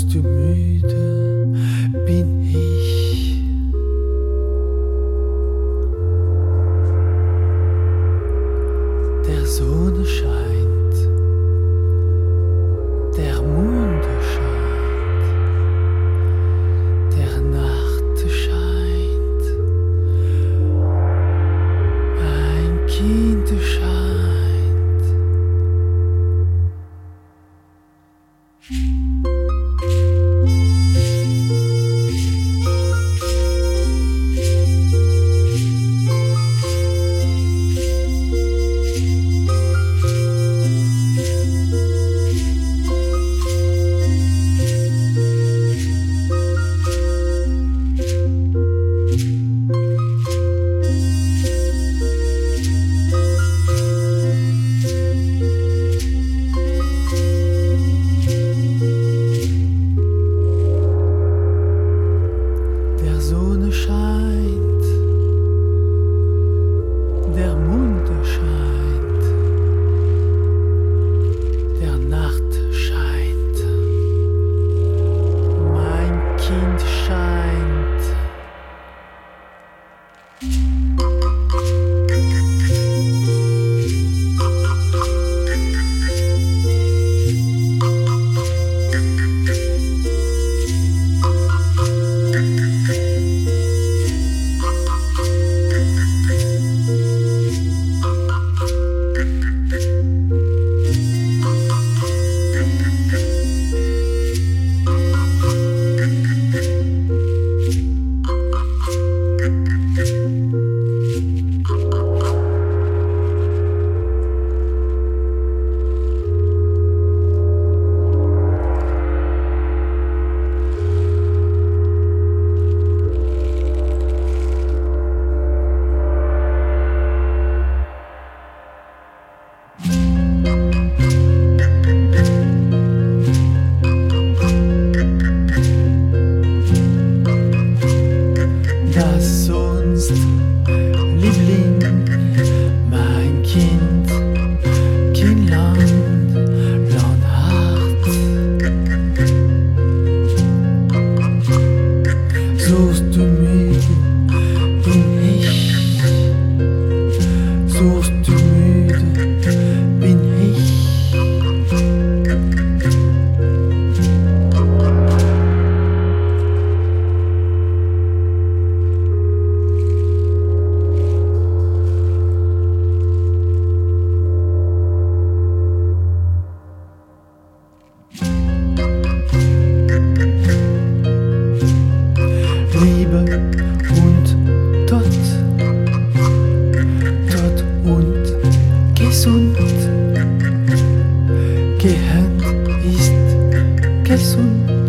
Suchst du müde, bin ich. Der Sonne scheint, der Mond scheint, der Nacht scheint, ein Kind scheint. Sonne scheint, der Mond scheint, der Nacht scheint, mein Kind scheint. Das sonst, Liebling, mein Kind, Kindland, Landhart. Suchst du müde, bin ich. Suchst du müde, bin ich. Liebe und Tod, Tod und gesund. Gehend ist gesund.